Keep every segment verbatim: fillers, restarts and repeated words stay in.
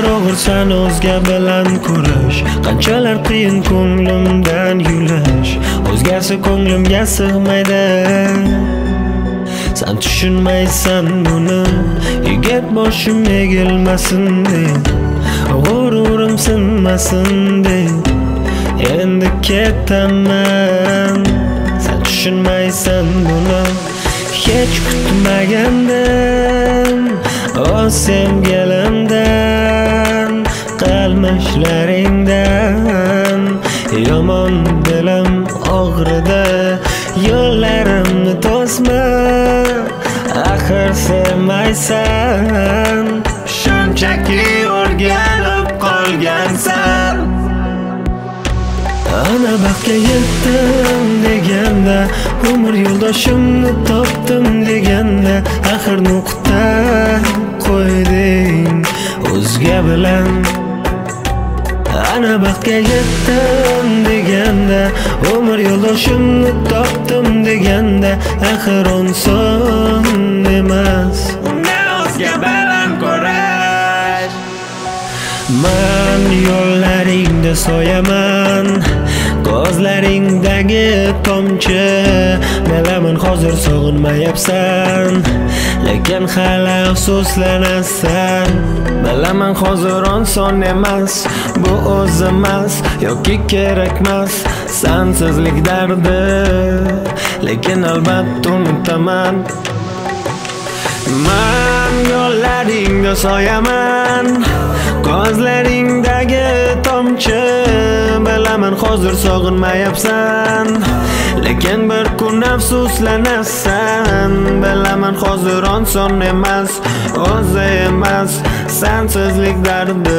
Axir og'irsan o'zga bilan ko'rish, qanchalar qiyin ko'nglimdan yulash. O'zgasi ko'nglimga sig'maydi, sen tushunmaysan buni. Yigit boshim egilmasin deb, g'ururim sinmasin deb endi ketaman. Sen tushunmaysan buni. Hech kutmagandim o sevgilimdan, qilmishlaringdan yomon dilim og'ridi. Yo'llarimni to'sma, axir sevmaysan, shunchaki o'rganib qolgansan. Ana baxtga yetdim deganda, umr yo'ldoshimni topdim deganda, axir nuqta qo'yding o'zga bilan. Ana baxtga yetdim deganda, umr yo'ldoshimni topdim deganda, axir oson emas uni o'zga bilan ko'rish. Men yo'llaringda soyaman, ko'zlaringdagi tomchi. Bilaman hozir sog'inmayapsan, lekin hali afsuslanasan. Bilaman hozir oson emas, bu o'z emas yoki kerakmas sensizlik dardi, lekin albatta unutaman. Men yo'llaringda soyaman, ko'zlaringdagi tomchi. Bilaman hozir sog'inmayapsan, lekin bir kun afsuslanasan. Bilaman hozir oson emas, o'zi emas sensizlik dardi,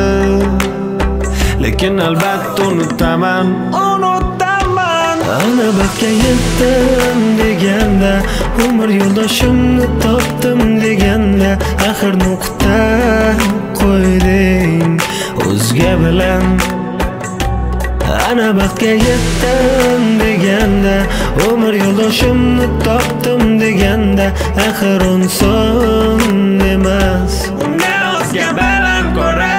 lekin albatta unutaman, unutaman. Ana baxtga yetdim deganda, umr yo'ldoshimni topdim deganda, axir nuqta qo'yding o'zga bilan. Ana baxtga yetdim deganda, umr yo'ldoshimni topdim deganda, axir oson emas uni o'zga bilan ko'rish.